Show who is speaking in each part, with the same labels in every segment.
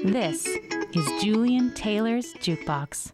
Speaker 1: This is Julian Taylor's Jukebox.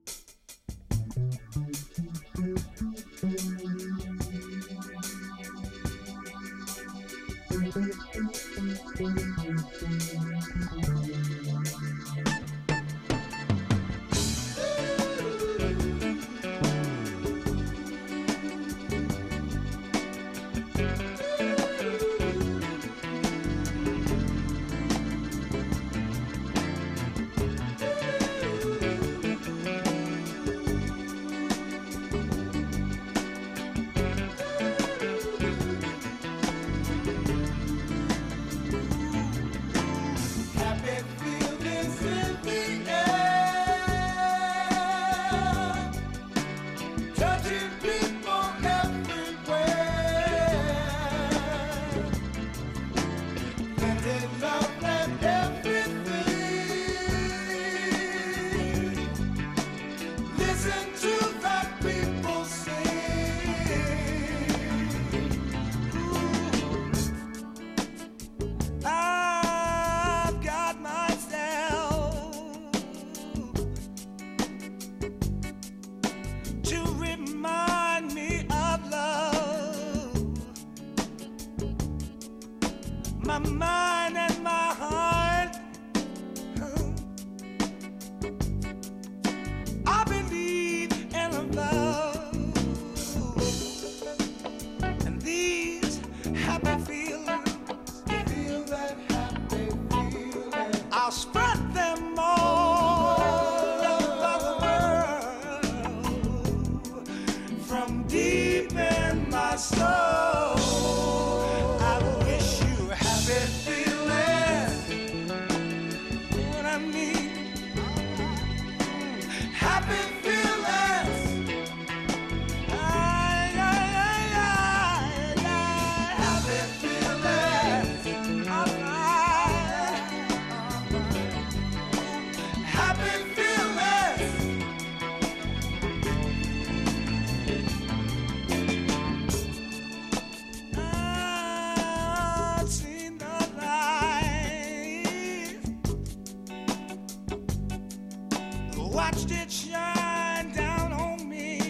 Speaker 2: Watched it shine down on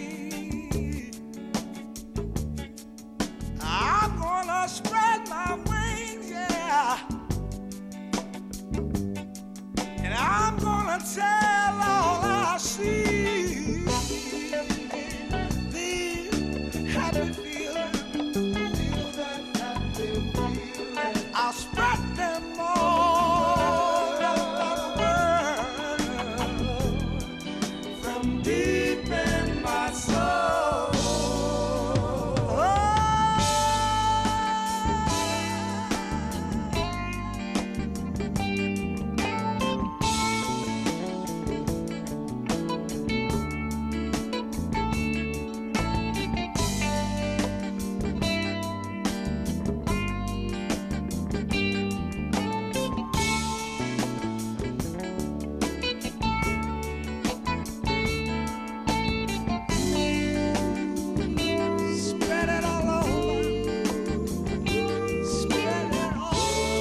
Speaker 2: me. I'm gonna spread my wings, yeah, and I'm gonna tell all I see. These happy feelings, feel that happy feeling. I'll spread them all over the world from deep in my soul. Spread it all over. Spread it all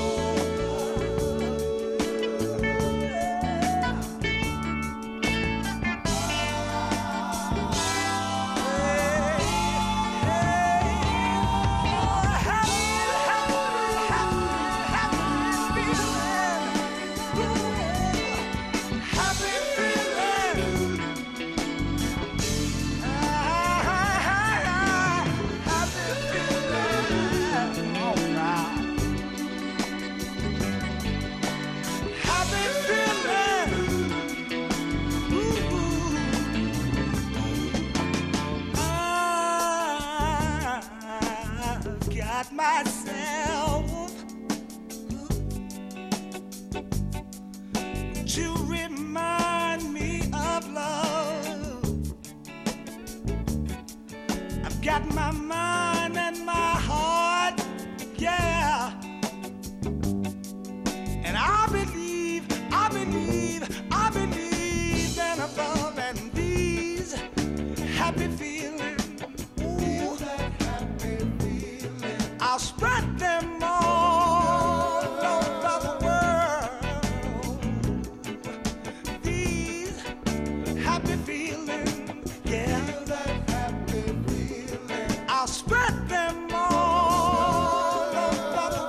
Speaker 2: got myself to remind me of love. I've got my mind and my heart, yeah, and I believe in above and these happy feelings. Ooh, that happy feeling. I'll spread them all over the world happy feeling, yeah. Feel that happy feeling. I'll spread them all over the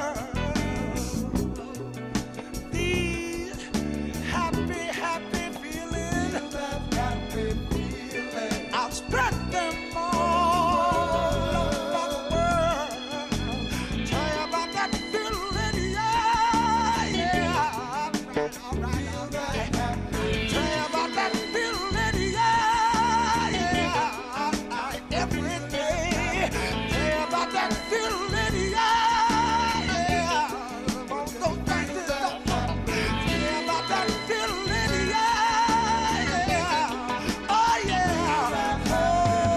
Speaker 2: world. These happy, happy feelings. Feel that happy feeling. I'll spread them all over the world. Tell you about that feeling, yeah, yeah. All right, all right. Tell you about that feeling, yeah, yeah. Every day. Tell you about that feeling, yeah, yeah. Won't go back to the tell you about that feeling, yeah, yeah. Oh, yeah. Oh.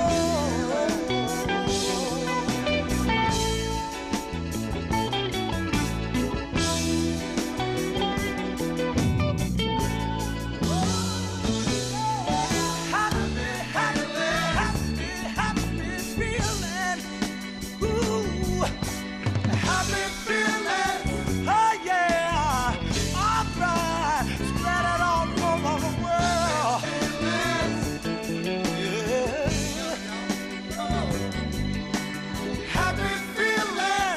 Speaker 2: Happy, happy, happy, happy feeling. Ooh, happy feeling. Oh yeah. All right, spread it all over the world. Yeah. Happy feeling.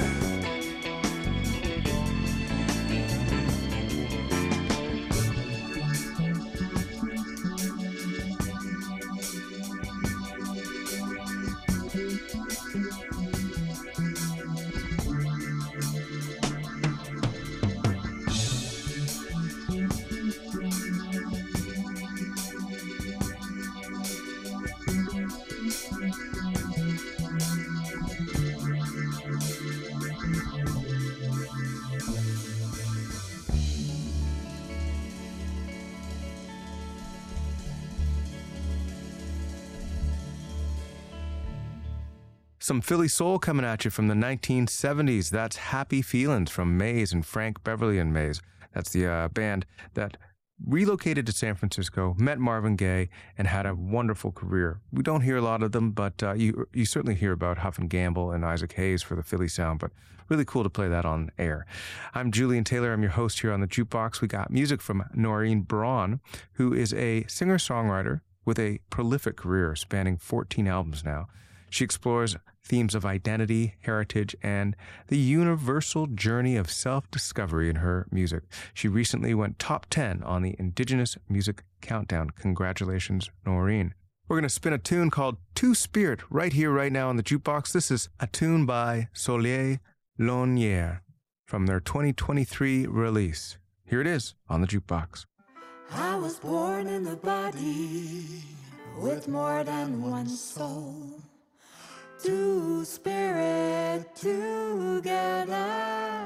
Speaker 3: Some Philly soul coming at you from the 1970s. That's Happy Feelings from Maze and Frank Beverly and Maze. That's the band that relocated to San Francisco, met Marvin Gaye, and had a wonderful career. We don't hear a lot of them, but you certainly hear about Huff and Gamble and Isaac Hayes for the Philly sound, but really cool to play that on air. I'm Julian Taylor. I'm your host here on the Jukebox. We got music from Noreen Braun, who is a singer-songwriter with a prolific career spanning 14 albums now. She explores themes of identity, heritage, and the universal journey of self-discovery in her music. She recently went top 10 on the Indigenous Music Countdown. Congratulations, Noreen. We're going to spin a tune called Two Spirit right here, right now on the Jukebox. This is a tune by Soleil Lonier from their 2023 release. Here it is on the Jukebox.
Speaker 4: I was born in a body with more than one soul. Two spirit together.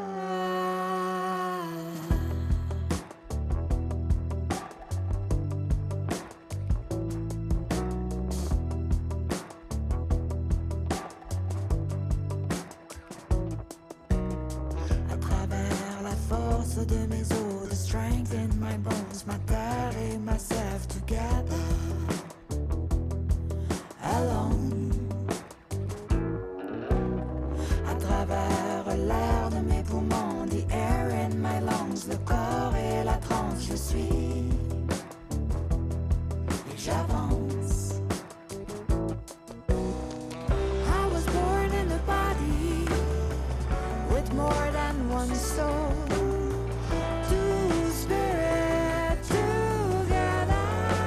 Speaker 4: À travers la force de mes os, the strength in my bones, ma terre et myself together. Alone. L'air de mes poumons, the air in my lungs, le corps et la transe, je suis et j'avance. I was born in a body with more than one soul. Two spirit together.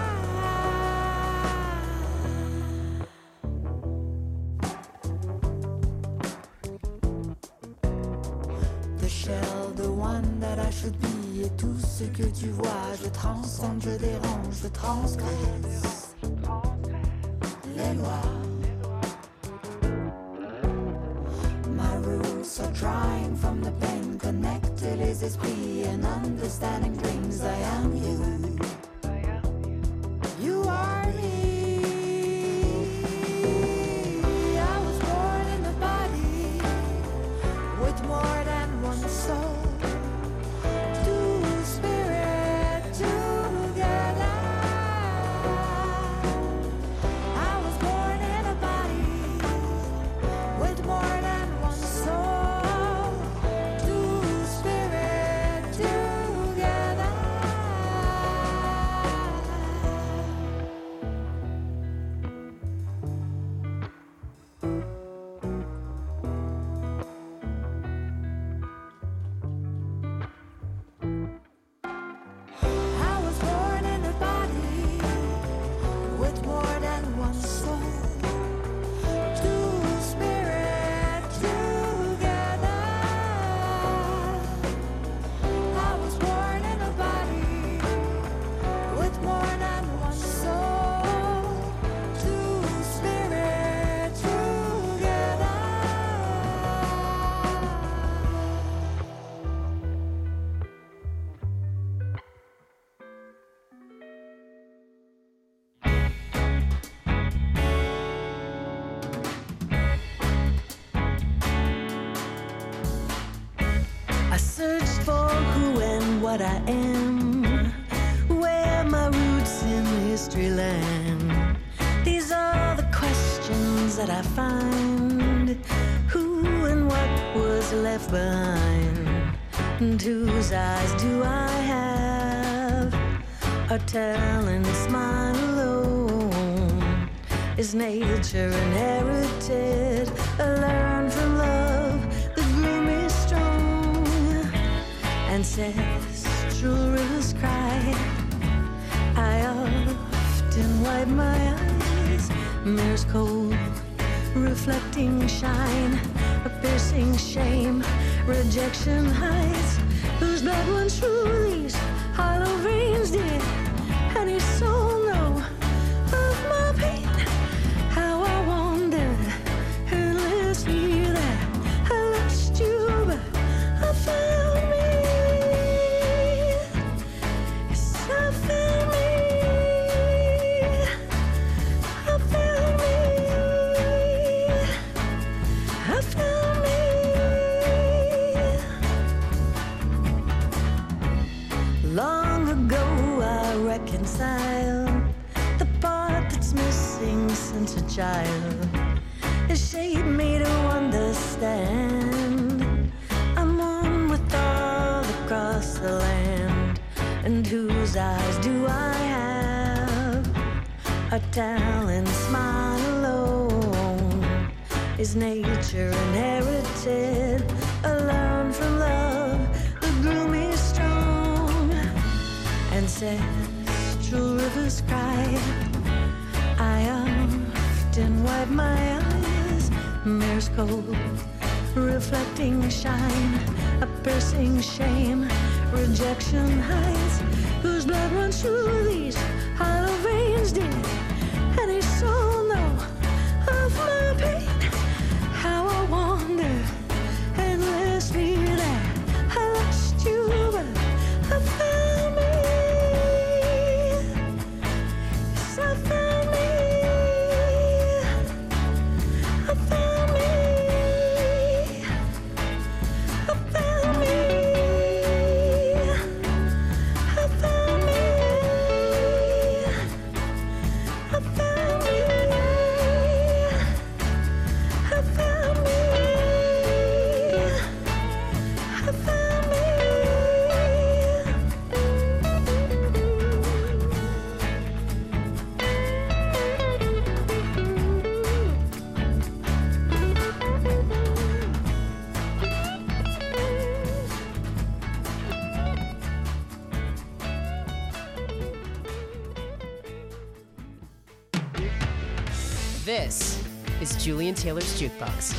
Speaker 4: The one that I should be, et tout ce que tu vois, je transcende, je dérange, je transgresse les lois. My roots are drying from the pain, connect les esprits and understanding brings I am you. You are me. I was born in a body with more than one soul. Two spirit together. I was born in a body with more than one soul. Two spirit together.
Speaker 5: what I am, where my roots in history land. These are the questions that I find. Who and what was left behind? And whose eyes do I have? A talent's mine alone. Is nature inherited? Learned from love, the groom is strong. Ancestral rivers cry. I often wipe my eyes. Mirrors cold, reflecting shine. A piercing shame, rejection hides. Whose blood runs through these hollow veins, did any soul know of my pain? How I wandered endlessly that I lost you, but I found me. Yes, I found me. I found me. I found me. Long ago I reconciled the part that's missing since a child. It shaped me to understand. I'm one with all across the land. And whose eyes do I have? A talent's mine alone. Is nature inherited? Learned from love, the groom is strong. Ancestral rivers cry. I often wipe my eyes. Mirrors cold, reflecting shine. A piercing shame, rejection hides. Whose blood runs through these hollow veins, did any soul know of my pain? How I wander endlessly that I lost you, but I found me. Yes, I found me. I found me. I found me. I found me. I found me. I found me. I found me.
Speaker 6: This is Julian Taylor's Jukebox.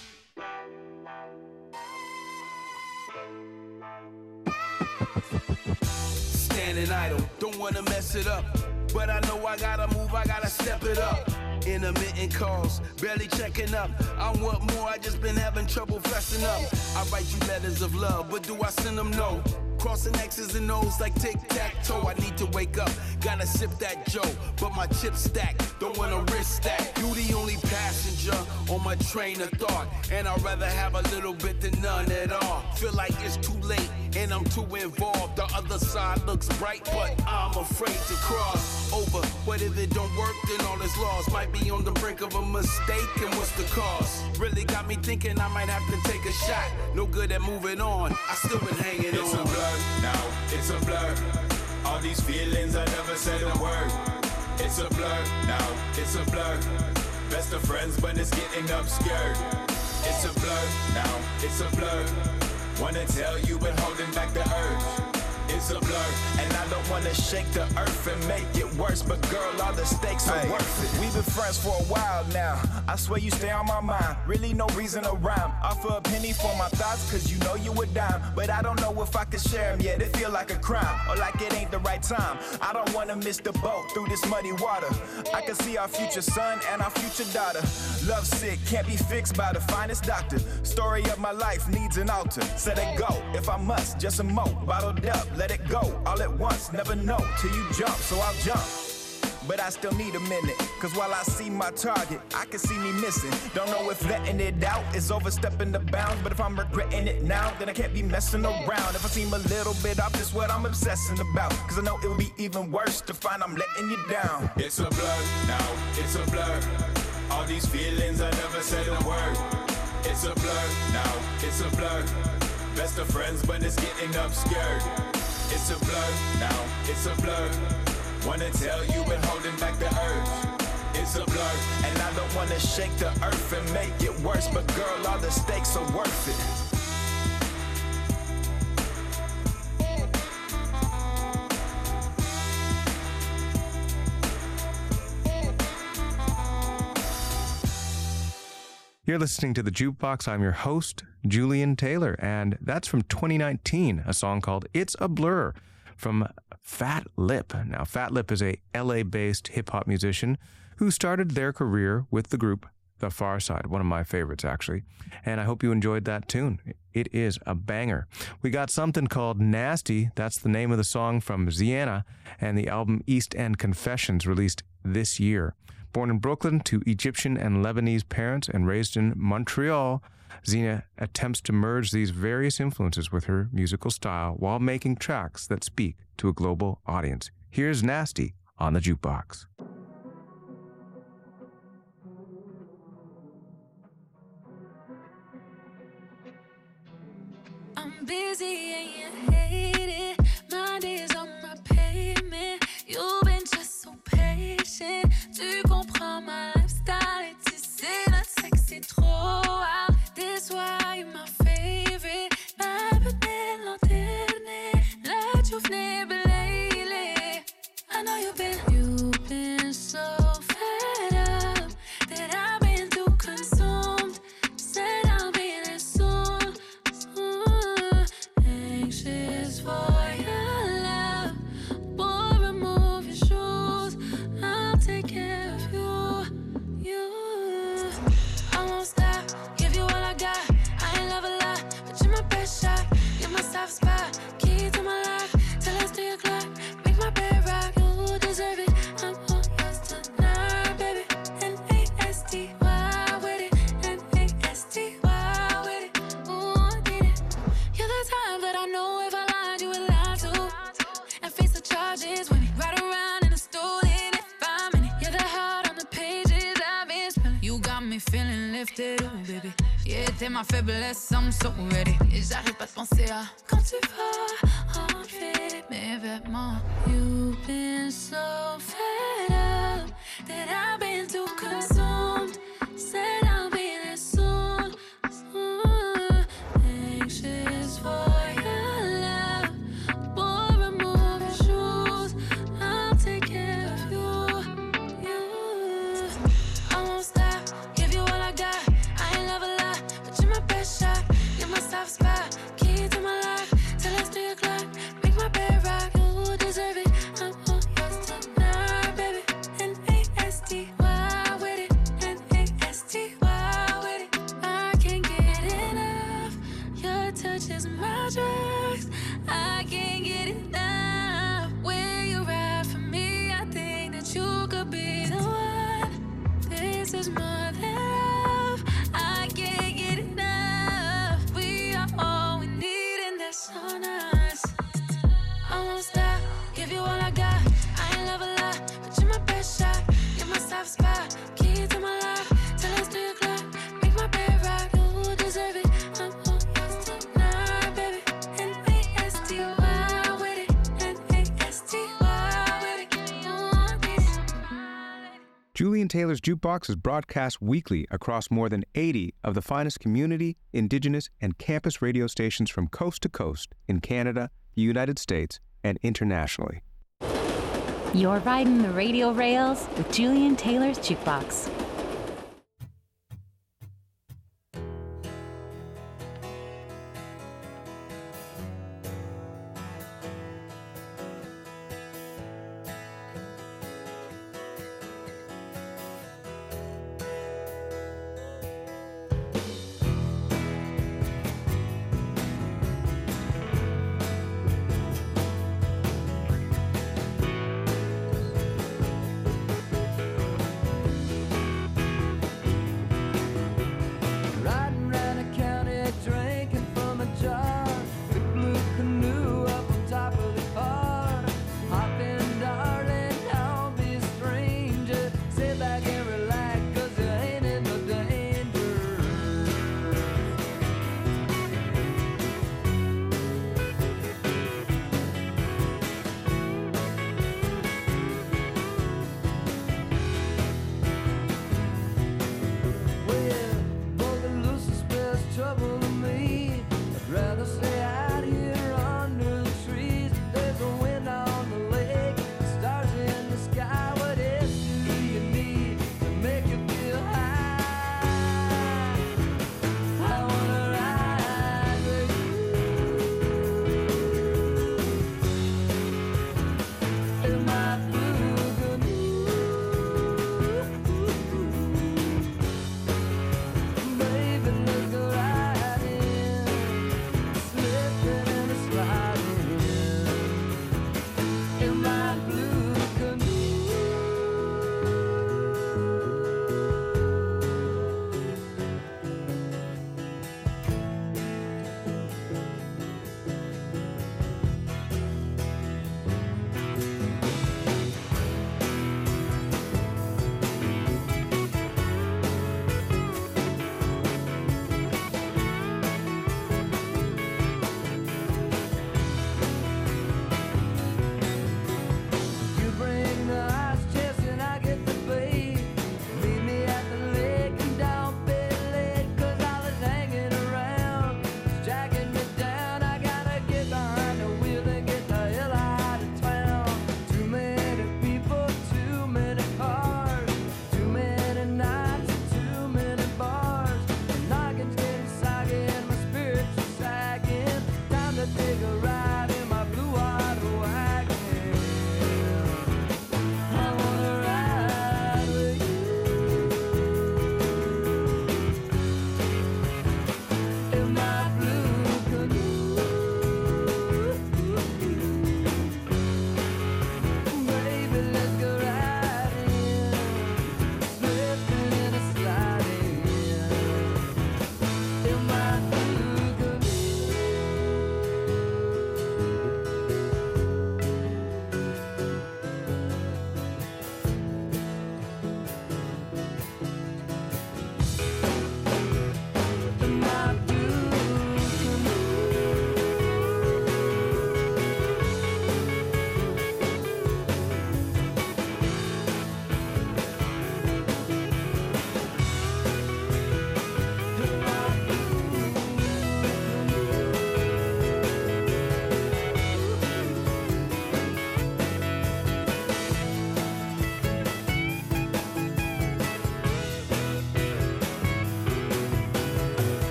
Speaker 2: Standing idle, don't wanna mess it up. But I know I gotta move, I gotta step it up. Intermittent calls, barely checking up. I want more, I just been having trouble fessing up. I write you letters of love, but do I send them? No. Crossing X's and O's like tic-tac-toe. I need to wake up, gotta sip that Joe. But my chips stack, don't wanna risk stack. You the only passenger on my train of thought. And I'd rather have a little bit than none at all. Feel like it's too late and I'm too involved. The other side looks bright, but I'm afraid to cross over. But if it don't work, then all is lost. Might be on the brink of a mistake, and what's the cost? Really got me thinking I might have to take a shot. No good at moving on, I still been hanging on.
Speaker 7: It's a blur, now it's a blur. All these feelings, I never said a word. It's a blur, now it's a blur. Best of friends, but it's getting obscured. It's a blur, now it's a blur. Wanna tell you, but holding back the urge. It's a blur, and I don't wanna shake the earth and make it worse. But girl, all the stakes are worth it. We've been friends for a while now. I swear you stay on my mind. Really no reason to rhyme. Offer a penny for my thoughts, cause you know you a dime. But I don't know if I can share them yet. It feel like a crime, or like it ain't the right time. I don't wanna miss the boat through this muddy water. I can see our future son and our future daughter. Love sick, can't be fixed by the finest doctor. Story of my life needs an altar. Set it go, if I must, just a mo. Bottled up, let it go, all at once. Never know till you jump, so I'll jump. but I still need a minute. Cause while I see my target, I can see me missing. Don't know if letting it out is overstepping the bounds, but if I'm regretting it now, then I can't be messing around. If I seem a little bit off, that's what I'm obsessing about. Cause I know it would be even worse to find I'm letting you down. It's a blur, now it's a blur. All these feelings, I never said a word. It's a blur, now it's a blur. Best of friends, but it's getting obscured. It's a blur, now it's a blur. Wanna tell you but holding back the urge. It's a blur, and I don't wanna shake the earth and make it worse, but girl, all the stakes are worth it.
Speaker 3: You're listening to The Jukebox. I'm your host, Julian Taylor, and that's from 2019, a song called It's a Blur from Fat Lip. Now, Fat Lip is a LA-based hip-hop musician who started their career with the group The Far Side, one of my favorites, actually. And I hope you enjoyed that tune. It is a banger. We got something called Nasty. That's the name of the song from Ziana and the album East End Confessions, released this year. Born in Brooklyn to Egyptian and Lebanese parents and raised in Montreal, Zina attempts to merge these various influences with her musical style while making tracks that speak to a global audience. Here's Nasty on The Jukebox.
Speaker 8: I'm busy and you hate it. My days on my pavement. You've been just so patient. Tu comprends my lifestyle et tu sais notre sexe c'est trop wild. This why you're my favorite. Ma belle lanterne, la journée lately. I know you've been so fed up that I've been too consumed. Said I'll be there soon. Anxious for your love. Boy, remove your shoes. I'll take care of you. I won't stop, give you all I got. I ain't love a lot, but you're my best shot. You're my soft spot, key to my life. Till it's 3 o'clock, make my bed rock. You deserve it, I'm all yours tonight, baby. N-A-S-T, why with it? N-A-S-T, why with it? Ooh, I need it. You're the type that I know if I lied, you would lie to. And face the charges with me, right around in the stool in it 5 minutes. You're the heart on the pages I've been spelling. You got me feeling lifted, oh baby. Yeah, t'es ma faiblesse, I'm so ready. Et j'arrête pas de penser à quand tu vas enlever mes vêtements. You've been so fed up that I've been too consumed. Said I'll be there soon. Anxious for your love. Boy, remove your shoes. I'll take care of you. I won't stop, give you all I got. I ain't love a lot, but you're my best shot. You're my soft spot, key to my life. Till it's 3 o'clock, make my bed rock. You deserve it, I'm all yours tonight, baby. N-A-S-T, why with it? N-A-S-T, why with it? I can't get enough. Your touch is my drugs. I can't get enough. Where you ride for me, I think that you could be the one. This is more than love. I can't get enough. We are all we need, and that's on us. I won't stop, give you all I got. I ain't love a lot, but you're my best shot. You're my soft spot, key to my life. Till it's 3 o'clock, make my bed rock. You deserve it, I'm all yours tonight, baby. N-A-S-T, why with it? N-A-S-T, why with it? You want this?
Speaker 3: Julian Taylor's Jukebox is broadcast weekly across more than 80 of the finest community, indigenous, and campus radio stations from coast to coast in Canada, the United States, and internationally.
Speaker 1: You're riding the radio rails with Julian Taylor's Jukebox.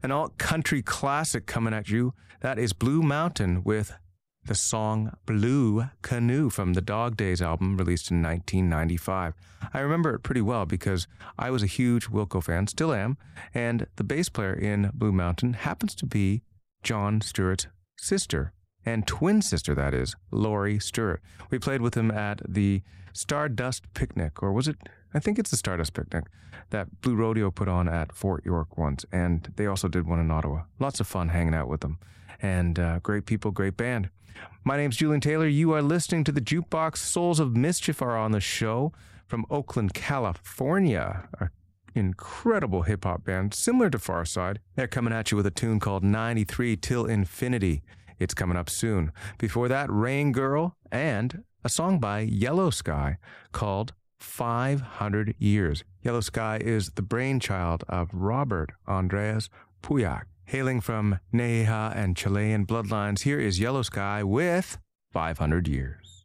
Speaker 3: An alt-country classic coming at you. That is Blue Mountain with the song Blue Canoe from the Dog Days album released in 1995. I remember it pretty well because I was a huge Wilco fan, still am, and the bass player in Blue Mountain happens to be John Stewart's sister, and twin sister, that is, Laurie Stewart. We played with him at the Stardust Picnic, or was it? I think it's the Stardust Picnic that Blue Rodeo put on at Fort York once, and they also did one in Ottawa. Lots of fun hanging out with them, and great people, great band. My name's Julian Taylor. You are listening to the Jukebox. Souls of Mischief are on the show from Oakland, California. An incredible hip-hop band, similar to Farside. They're coming at you with a tune called 93 Till Infinity. It's coming up soon. Before that, Rain Girl and a song by Yellow Sky called 500 Years. Yellow Sky is the brainchild of Robert Andreas Puyak. Hailing from Neja and Chilean bloodlines, here is Yellow Sky with 500 Years.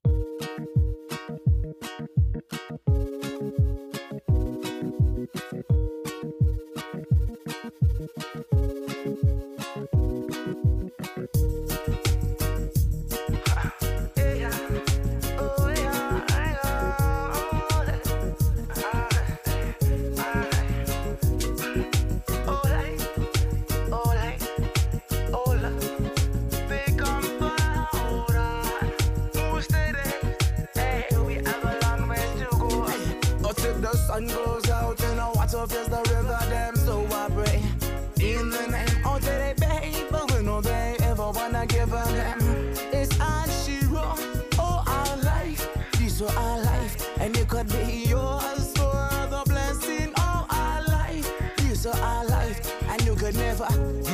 Speaker 2: Sun goes out and the water fills the river, them so I pray in the name of the baby, but we know they ever wanna give her them. It's as she wrote, oh our life, this is our life, and it could be yours for the blessing. Oh our life, this is our life, and you could never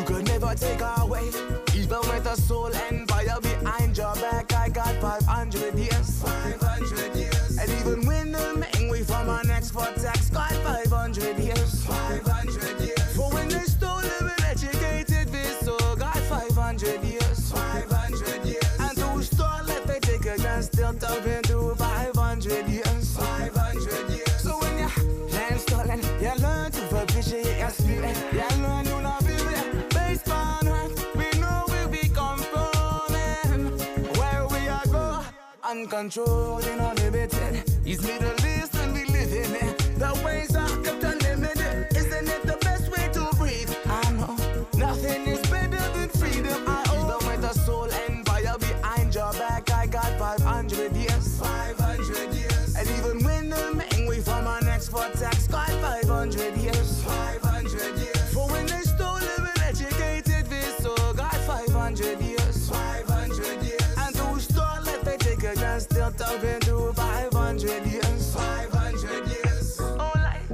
Speaker 2: take away. Even with a soul and fire behind your back, I got 500 years, 500 years, and even when the man we from our next for tax, got 500 years, 500 years. For when they stole them and educated this, so got 500 years, 500 years. And to store let they take a chance, still talking to 500 years, 500 years. So when you land stolen, you learn to appreciate your spirit, you learn you not feel it. Based on earth, we know we'll be controlling where we are go, uncontrolled and unlimited. It's Middle East and we live in it. The ways are kept unlimited. Isn't it the best way to breathe? I know nothing is better than freedom. I even with a soul and fire behind your back, I got 500 years, 500 years. And even when the man we from our next for tax, got 500 years, 500 years. For when they stole them and educated this, so got 500 years, 500 years. And to store let they take a chance, still talking to 500 years, 500 years. Oh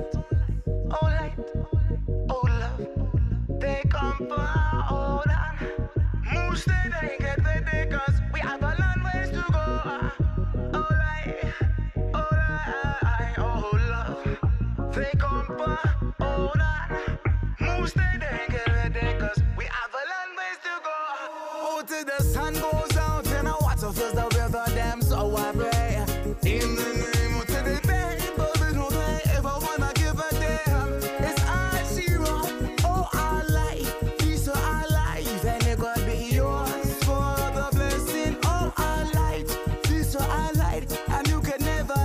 Speaker 2: light, oh love, they come for hold on. Move steady and get ready, cause we have a long ways to go. Oh light, oh love, they come for hold on. Move steady and get ready, cause we have a long ways to go. Oh, till the sun goes out and the water fills the river, them so I pray in the name of the people, we know they ever wanna give a damn. It's our zero, oh our life, this is our life, and it could be yours for the blessing. Oh our light, this is our light, and you can never,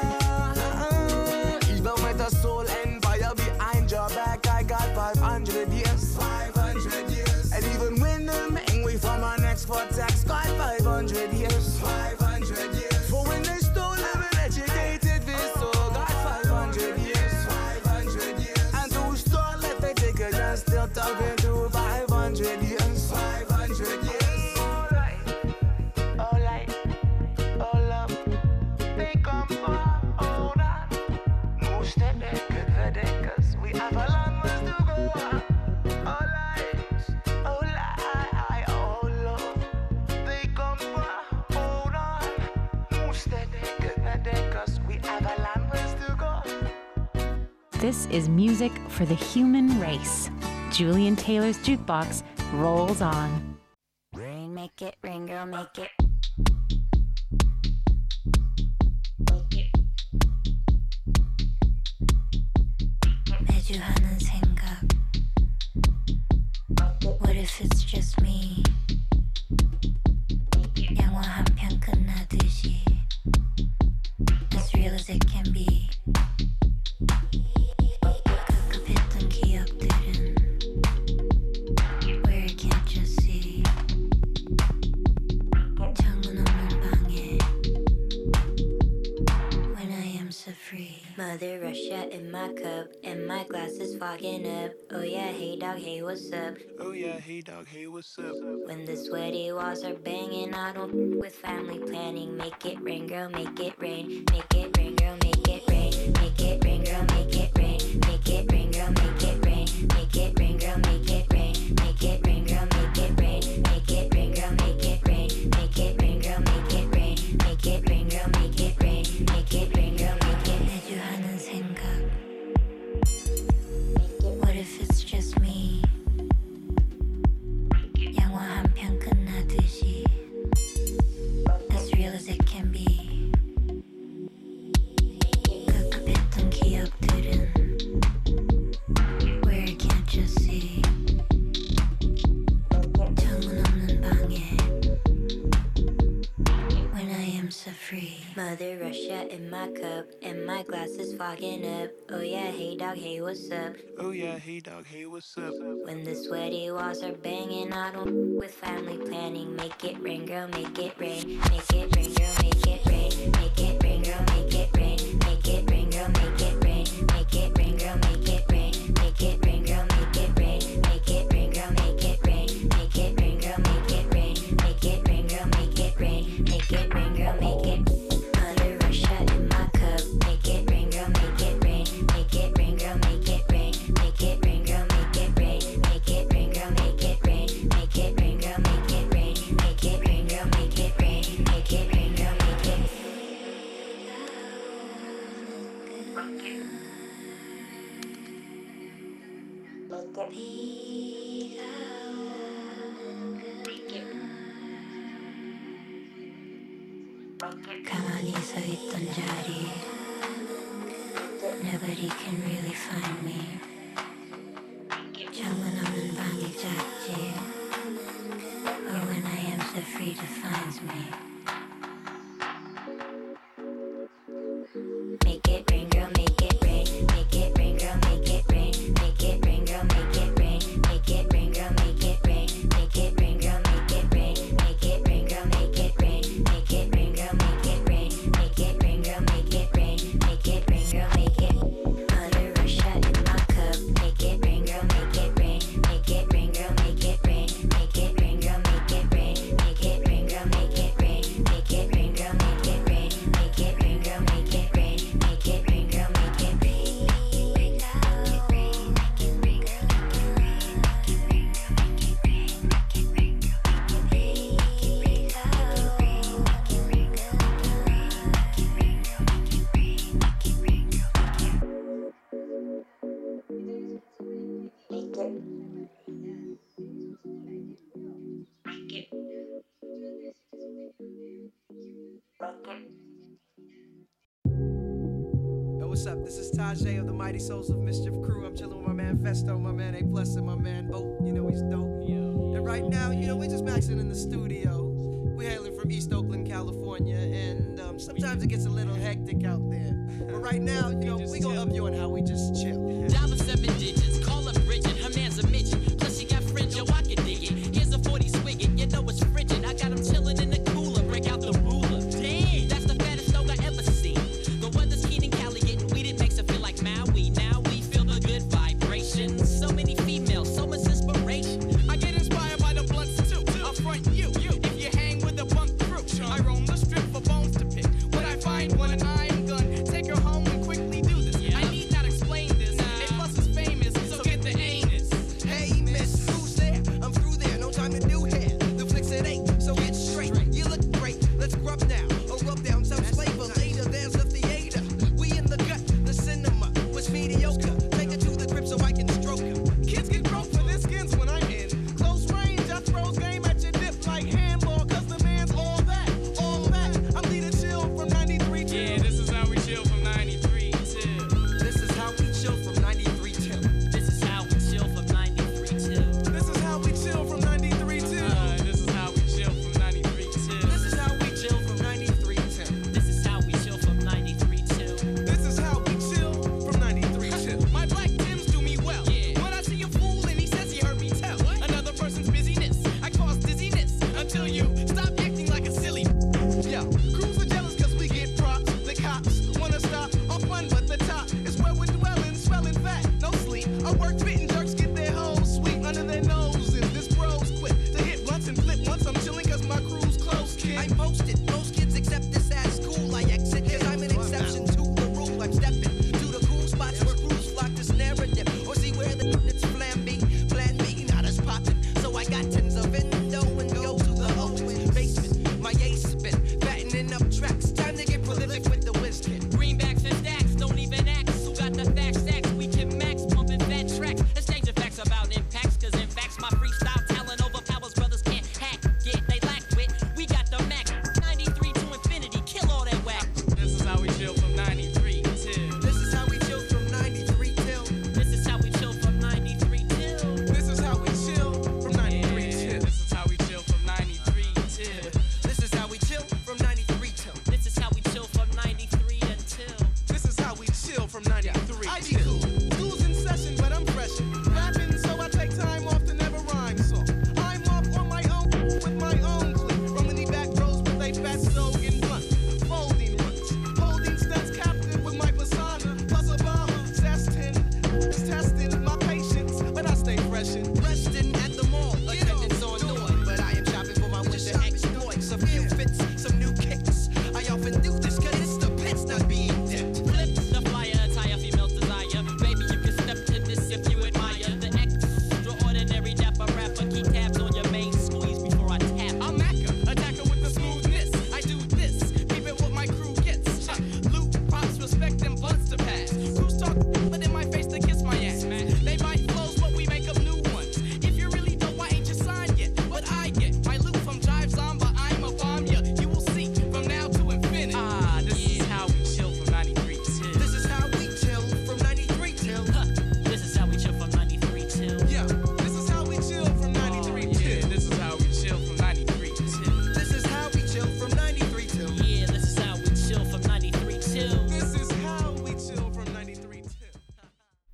Speaker 2: even with a soul and fire behind your back, I got 500 years, 500 years. And even when the man we from our next for tax, got 500 years, 500 years. For when they stole them and educated this, so got 500 years, 500 years. And to store let they take a chance, still talking to 500 years, 500 years. Oh light, oh love, they come for hold on. Move steady, get ready, cause we have a long ways to go. Oh light, oh love, they come for hold on. Move steady, get ready, cause we have a long ways to go.
Speaker 1: This is music for the human race. Julian Taylor's Jukebox rolls on.
Speaker 4: Rain, make it, rain girl, make it. 매주 하는 생각 What if it's just me? 영화 한 편 끝나듯이 as real as it can be. 급급했던 기억들은 where I can't just see. 창문 없는 방에 when I am so free. Mother Russia in my cup and my glass is fogging up. Oh yeah, hey dog, hey what's up?
Speaker 2: Oh yeah, hey dog, hey what's up?
Speaker 4: When the sweaty walls are banging, I don't with family planning. Make it rain, girl, make it rain. Make it rain, girl, make it rain. Make it rain, girl, make it rain. Make it rain, girl, make it rain. Make it rain, girl, make it rain. Make it rain, girl, make it rain. Make it rain, girl, make it rain. Make it rain, girl, make it rain. Make it rain, girl, make it rain. Make it rain, girl, make it. 매주 하는 생각. What if it's just me? 영화 한 편 끝나듯이 as real as it can be. 급급했던 기억들은 where I can't just see. 창문 없는 방에 when I am so free. Mother Russia in my cup and my glass is fogging up. Oh yeah, hey dog, hey what's up?
Speaker 2: Oh yeah, hey dog, hey what's up?
Speaker 4: When the sweaty walls are banging, I don't with family planning. Make it rain, girl, make it rain. Make it rain, girl, make it rain. Make it rain, girl, make it rain. Make it rain, girl, make it rain. Make it rain, girl, make it rain. Make it rain, girl, make it rain. Make it rain, girl, make it rain. Make it rain, girl, make it rain. Make it rain, girl, make it rain. Make it rain, girl, make it. Mother Russia in my cup. Make it rain, girl, make it rain. Make it rain, girl, make it rain. Make it rain, girl, make it rain. Make it rain, girl, make it rain. Make it rain, girl, make it rain. Make it rain, girl, make it rain. Make it rain, girl, make it. 가만히 서 있던 자리. Nobody can really find me. 창문 없는 방이 작지. Or when I am so free defines me. Make it rain, girl, make it rain. Make it rain, girl, make it rain. Make it rain, girl, make it rain. Make it rain, girl, make it rain. Make it rain, girl, make it rain. Make it rain, girl, make it rain. Make it rain, girl, make it rain. Make it rain, girl, make it rain. Make it rain, girl, make it. Mother Russia in my cup. Make it rain, girl, make it rain. Make it rain, girl, make it rain. Make it rain, girl, make it rain. Make it rain, girl, make it rain. Make it rain, girl, make it rain. Make it rain, girl, make it rain. Make it rain, girl, make it rain.
Speaker 9: Yo, what's up? This is Tajay of the Mighty Souls of Mischief crew. I'm chilling with my man Festo, my man A Plus, and my man Oak. You know he's dope. And right now, we're just maxing in the studio. We're hailing from East Oakland, California, and sometimes it gets a little hectic out there. But right now, we gonna up you on how we just chill.
Speaker 10: Dial the 7 digits, call up Bridget, her man's a midget. Plus she got fringe, yo, I can dig it. Here's a 40 swigget, you know it's frigid. I got him chilling in the cooler, break out the ruler. Damn, that's the fattest dog I ever seen. The weather's heat in Cali, getting weeded makes it feel like Maui. Now we feel the good vibrations. So many females, so much inspiration. I get inspired by the blunts too. I'll front you, if you hang with the bunk crew. I roam the strip for bones to pick. When I find one, I'm gonna take her home and quickly do this. I need not explain this. A Plus is famous, so get the anus.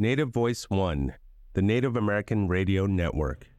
Speaker 11: Native Voice One, the Native American Radio Network.